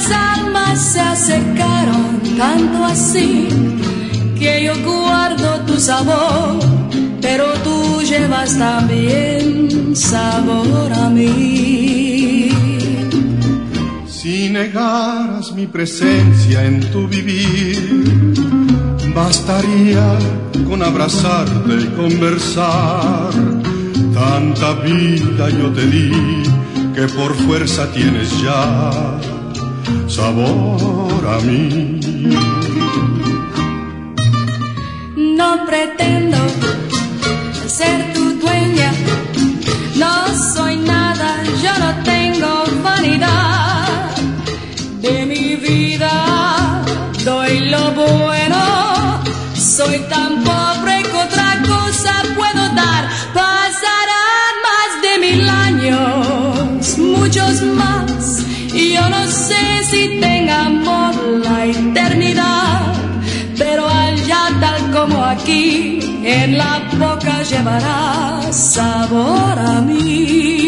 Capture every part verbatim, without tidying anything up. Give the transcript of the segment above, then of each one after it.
almas se acercaron tanto así que yo guardo tu sabor, pero tú llevas también sabor a mí. Si negaras mi presencia en tu vivir, bastaría con abrazarte y conversar. Tanta vida yo te di que por fuerza tienes ya sabor a mí. No pretendo ser tu dueña, no soy nada, yo no tengo vanidad. De mi vida doy lo bueno, soy tan pobre que otra cosa puedo dar. Pasarán más de mil años, muchos más, y yo no sé si tengamos la eternidad, pero allá tal como aquí, en la boca llevarás sabor a mí.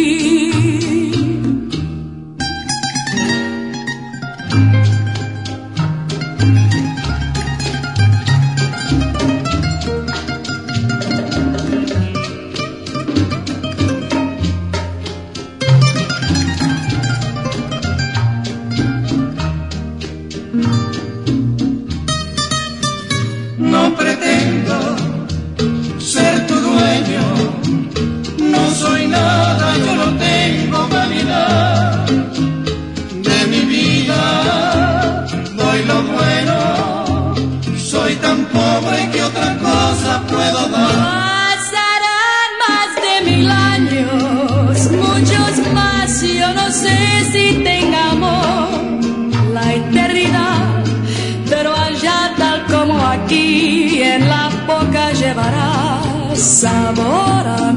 No pretendo ser tu dueño, no soy nada, yo no tengo vanidad. De mi vida doy lo bueno, soy tan pobre que otra cosa puedo dar. Pasarán más de mil años, muchos más, y yo no sé si tengamos la eternidad, pero allá tal como aquí, en la boca llevarás sabor a